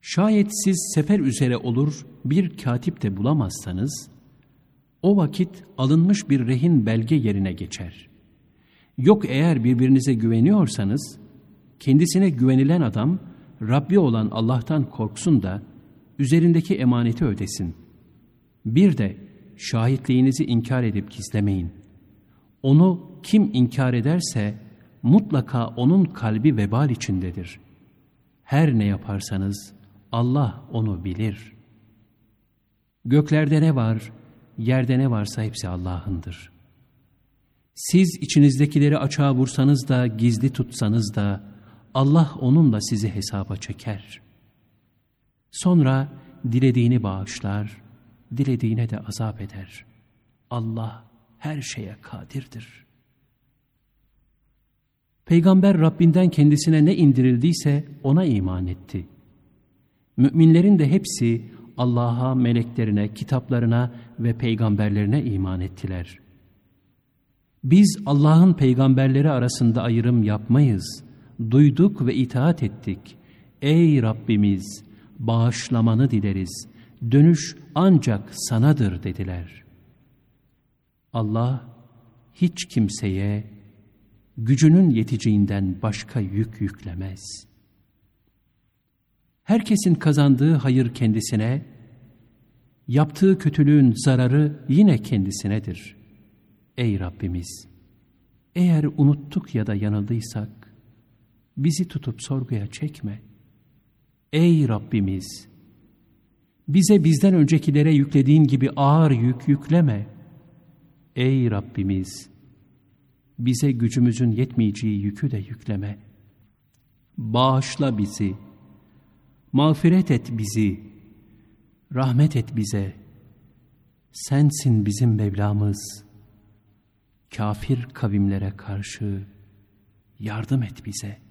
Şayet siz sefer üzere olur bir katip de bulamazsanız, o vakit alınmış bir rehin belge yerine geçer. Yok eğer birbirinize güveniyorsanız, kendisine güvenilen adam, Rabbi olan Allah'tan korksun da, üzerindeki emaneti ödesin. Bir de şahitliğinizi inkar edip gizlemeyin. Onu kim inkar ederse, mutlaka onun kalbi vebal içindedir. Her ne yaparsanız, Allah onu bilir. Göklerde ne var, yerde ne varsa hepsi Allah'ındır. Siz içinizdekileri açığa vursanız da, gizli tutsanız da, Allah onunla sizi hesaba çeker. Sonra dilediğini bağışlar, dilediğine de azap eder. Allah her şeye kadirdir. Peygamber Rabbinden kendisine ne indirildiyse ona iman etti. Müminlerin de hepsi Allah'a, meleklerine, kitaplarına ve peygamberlerine iman ettiler. Biz Allah'ın peygamberleri arasında ayrım yapmayız. Duyduk ve itaat ettik. Ey Rabbimiz, bağışlamanı dileriz. Dönüş ancak sanadır dediler. Allah hiç kimseye gücünün yeteceğinden başka yük yüklemez. Herkesin kazandığı hayır kendisine, yaptığı kötülüğün zararı yine kendisinedir. Ey Rabbimiz! Eğer unuttuk ya da yanıldıysak, bizi tutup sorguya çekme. Ey Rabbimiz! Bize bizden öncekilere yüklediğin gibi ağır yük yükleme. Ey Rabbimiz! Bize gücümüzün yetmeyeceği yükü de yükleme. Bağışla bizi, mağfiret et bizi, rahmet et bize. Sensin bizim Mevlamız. Kafir kavimlere karşı yardım et bize.